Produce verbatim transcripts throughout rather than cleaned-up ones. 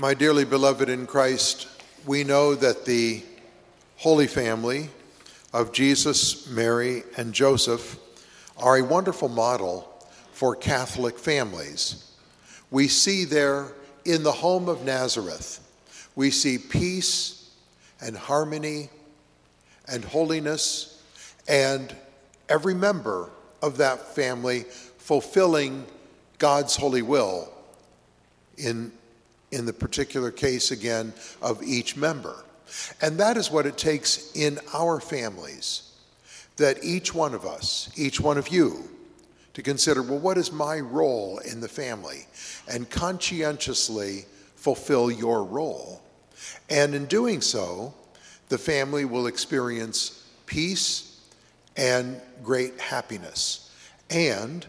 My dearly beloved in Christ, we know that the Holy Family of Jesus, Mary, and Joseph are a wonderful model for Catholic families. We see there in the home of Nazareth, we see peace and harmony and holiness, and every member of that family fulfilling God's holy will in, in the particular case, again, of each member. And that is what it takes in our families, that each one of us, each one of you, to consider, well, what is my role in the family? And conscientiously fulfill your role. And in doing so, the family will experience peace and great happiness, and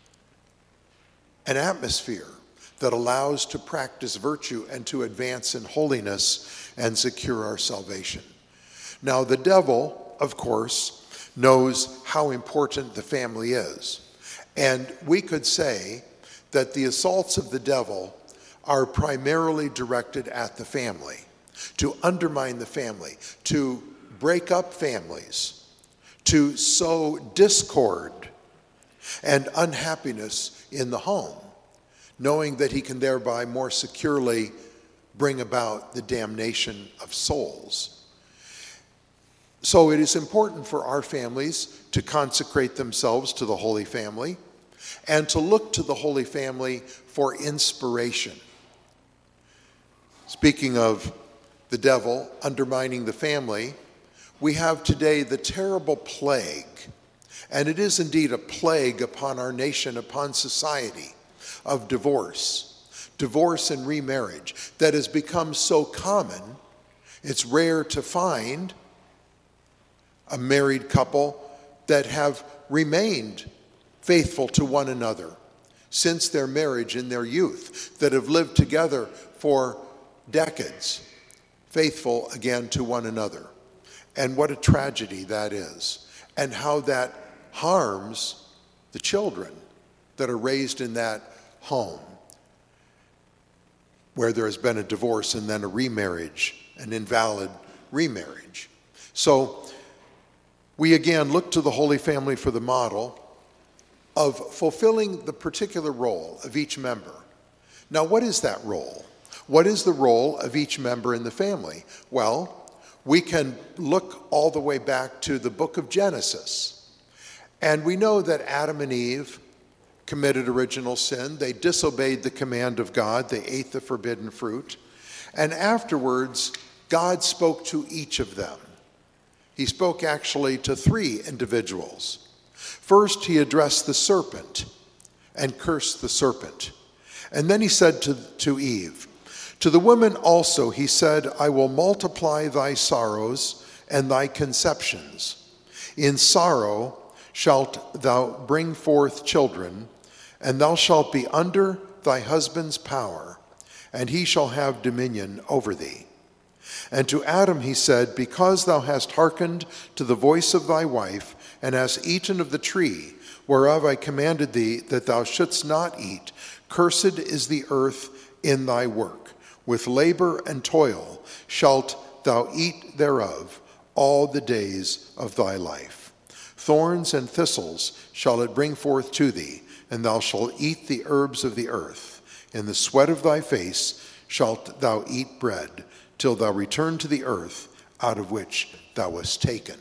an atmosphere that allows to practice virtue and to advance in holiness and secure our salvation. Now, the devil, of course, knows how important the family is. And we could say that the assaults of the devil are primarily directed at the family, to undermine the family, to break up families, to sow discord and unhappiness in the home, knowing that he can thereby more securely bring about the damnation of souls. So it is important for our families to consecrate themselves to the Holy Family and to look to the Holy Family for inspiration. Speaking of the devil undermining the family, we have today the terrible plague, and it is indeed a plague upon our nation, upon society, of divorce, divorce and remarriage that has become so common, it's rare to find a married couple that have remained faithful to one another since their marriage in their youth, that have lived together for decades, faithful again to one another. And what a tragedy that is, and how that harms the children that are raised in that home where there has been a divorce and then a remarriage, an invalid remarriage. So we again look to the Holy Family for the model of fulfilling the particular role of each member. Now, what is that role? What is the role of each member in the family? Well, we can look all the way back to the book of Genesis. And we know that Adam and Eve committed original sin. They disobeyed the command of God. They ate the forbidden fruit. And afterwards, God spoke to each of them. He spoke actually to three individuals. First, he addressed the serpent and cursed the serpent. And then he said to, to Eve, "To the woman also he said, I will multiply thy sorrows and thy conceptions. In sorrow shalt thou bring forth children, and thou shalt be under thy husband's power, and he shall have dominion over thee. And to Adam he said, Because thou hast hearkened to the voice of thy wife, and hast eaten of the tree, whereof I commanded thee that thou shouldst not eat, cursed is the earth in thy work. With labor and toil shalt thou eat thereof all the days of thy life. Thorns and thistles shall it bring forth to thee, and thou shalt eat the herbs of the earth. In the sweat of thy face shalt thou eat bread, till thou return to the earth out of which thou wast taken."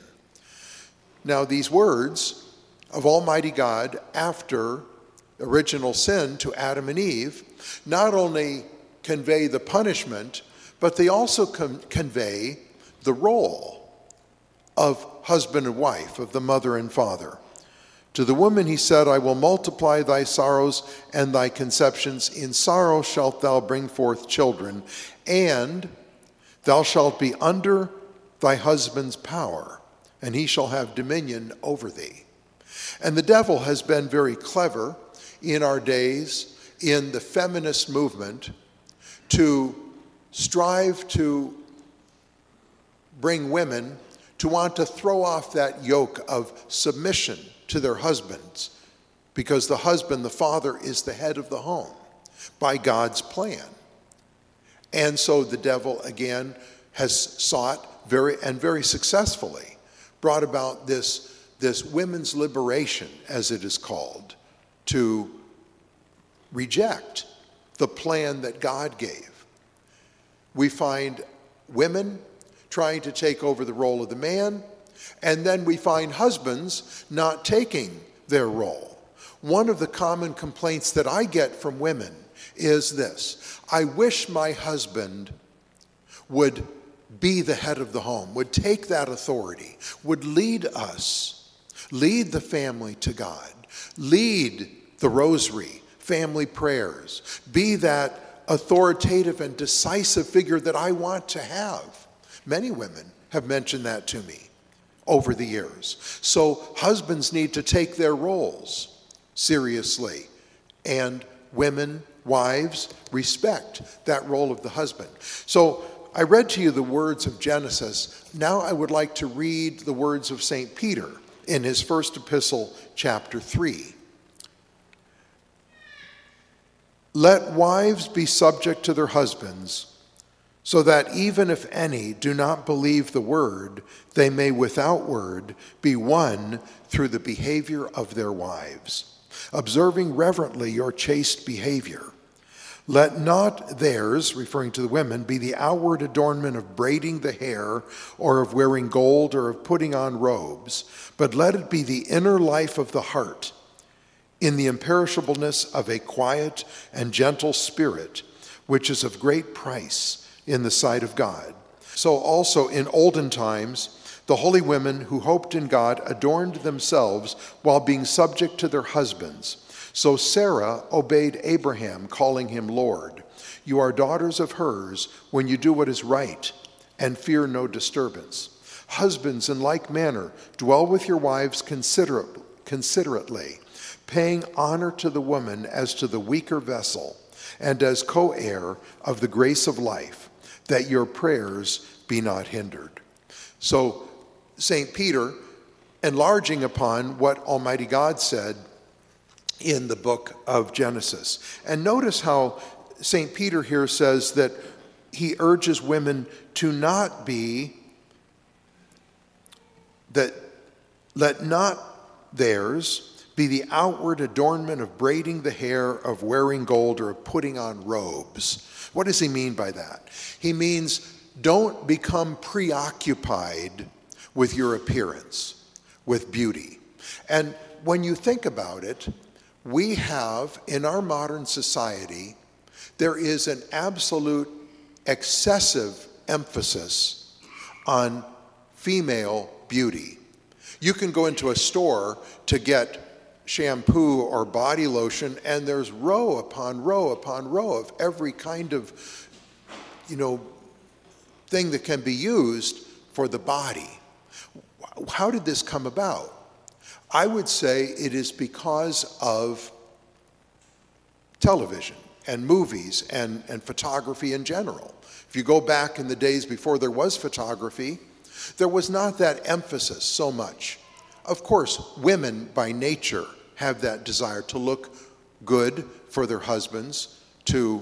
Now, these words of Almighty God after original sin to Adam and Eve not only convey the punishment, but they also con- convey the role of husband and wife, of the mother and father. To the woman he said, I will multiply thy sorrows and thy conceptions. In sorrow shalt thou bring forth children, and thou shalt be under thy husband's power, and he shall have dominion over thee. And the devil has been very clever in our days in the feminist movement to strive to bring women to want to throw off that yoke of submission to their husbands, because the husband, the father, is the head of the home by God's plan. And so the devil, again, has sought very, and very successfully, brought about this, this women's liberation, as it is called, to reject the plan that God gave. We find women trying to take over the role of the man, and then we find husbands not taking their role. One of the common complaints that I get from women is this: I wish my husband would be the head of the home, would take that authority, would lead us, lead the family to God, lead the rosary, family prayers, be that authoritative and decisive figure that I want to have. Many women have mentioned that to me over the years. So husbands need to take their roles seriously, and women, wives, respect that role of the husband. So I read to you the words of Genesis. Now I would like to read the words of Saint Peter in his first epistle, chapter three. Let wives be subject to their husbands, so that even if any do not believe the word, they may without word be won through the behavior of their wives, observing reverently your chaste behavior. Let not theirs, referring to the women, be the outward adornment of braiding the hair or of wearing gold or of putting on robes, but let it be the inner life of the heart, in the imperishableness of a quiet and gentle spirit, which is of great price in the sight of God. So also in olden times, the holy women who hoped in God adorned themselves while being subject to their husbands. So Sarah obeyed Abraham, calling him Lord. You are daughters of hers when you do what is right and fear no disturbance. Husbands, in like manner, dwell with your wives considerate, considerately, paying honor to the woman as to the weaker vessel and as co-heir of the grace of life, that your prayers be not hindered. So Saint Peter, enlarging upon what Almighty God said in the book of Genesis. And notice how Saint Peter here says that he urges women to not be, that let not theirs be the outward adornment of braiding the hair, of wearing gold, or of putting on robes. What does he mean by that? He means don't become preoccupied with your appearance, with beauty. And when you think about it, we have, in our modern society, there is an absolute excessive emphasis on female beauty. You can go into a store to get shampoo or body lotion, and there's row upon row upon row of every kind of, you know, thing that can be used for the body. How did this come about? I would say it is because of television and movies and, and photography in general. If you go back in the days before there was photography, there was not that emphasis so much. Of course, women by nature have that desire to look good for their husbands, to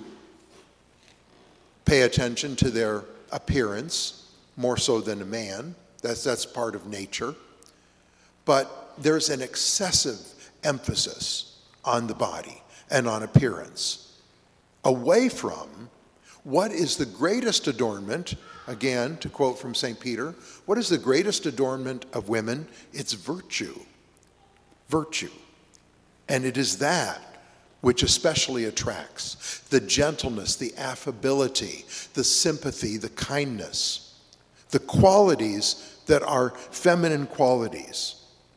pay attention to their appearance, more so than a man. That's, that's part of nature. But there's an excessive emphasis on the body and on appearance, away from what is the greatest adornment. Again, to quote from Saint Peter, what is the greatest adornment of women? It's virtue. Virtue. And it is that which especially attracts the gentleness, the affability, the sympathy, the kindness, the qualities that are feminine qualities.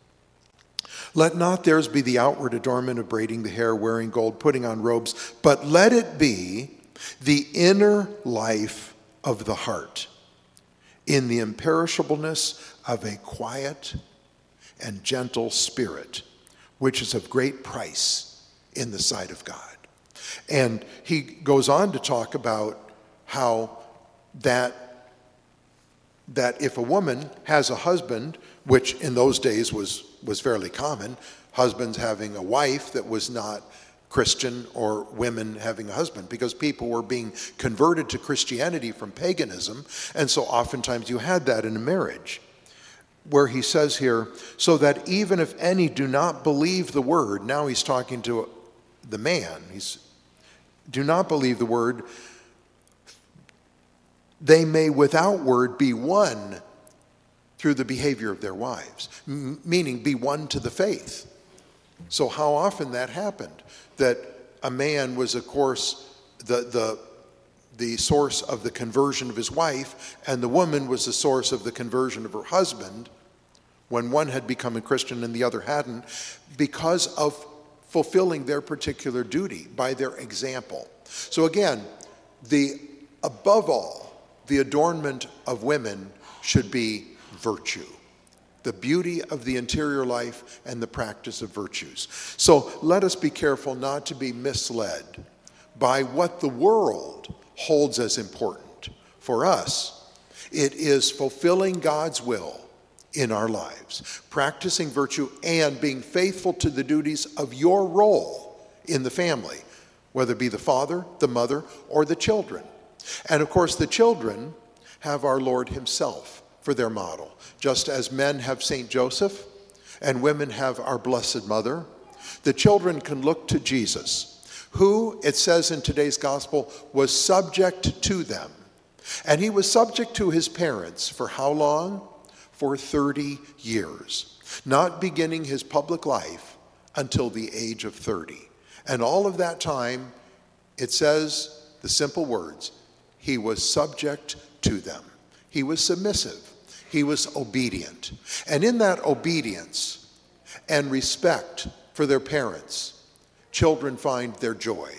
Let not theirs be the outward adornment of braiding the hair, wearing gold, putting on robes, but let it be the inner life of the heart, in the imperishableness of a quiet and gentle spirit, which is of great price in the sight of God. And he goes on to talk about how that, that if a woman has a husband, which in those days was was fairly common, husbands having a wife that was not Christian or women having a husband, because people were being converted to Christianity from paganism, and so oftentimes you had that in a marriage. Where he says here, so that even if any do not believe the word, now he's talking to the man, he's, do not believe the word, they may without word be won through the behavior of their wives, M- meaning be won to the faith. So how often that happened, that a man was, of course, the, the, the source of the conversion of his wife, and the woman was the source of the conversion of her husband, when one had become a Christian and the other hadn't, because of fulfilling their particular duty by their example. So again, the above all, the adornment of women should be virtue, the beauty of the interior life and the practice of virtues. So let us be careful not to be misled by what the world holds as important. For us, it is fulfilling God's will in our lives, practicing virtue and being faithful to the duties of your role in the family, whether it be the father, the mother, or the children. And of course, the children have our Lord himself for their model. Just as men have Saint Joseph and women have our Blessed Mother, the children can look to Jesus, who, it says in today's gospel, was subject to them. And he was subject to his parents for how long? For thirty years, not beginning his public life until the age of thirty. And all of that time, it says the simple words, he was subject to them. He was submissive. He was obedient. And in that obedience and respect for their parents, children find their joy.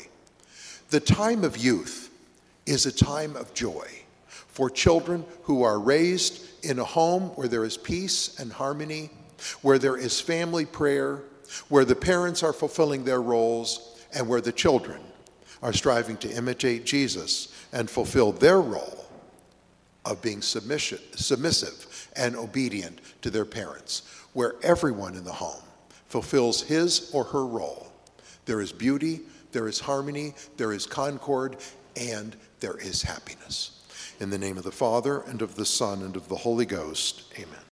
The time of youth is a time of joy for children who are raised in a home where there is peace and harmony, where there is family prayer, where the parents are fulfilling their roles, and where the children are striving to imitate Jesus and fulfill their role of being submission, submissive and obedient to their parents. Where everyone in the home fulfills his or her role, there is beauty, there is harmony, there is concord, and there is happiness. In the name of the Father, and of the Son, and of the Holy Ghost, amen.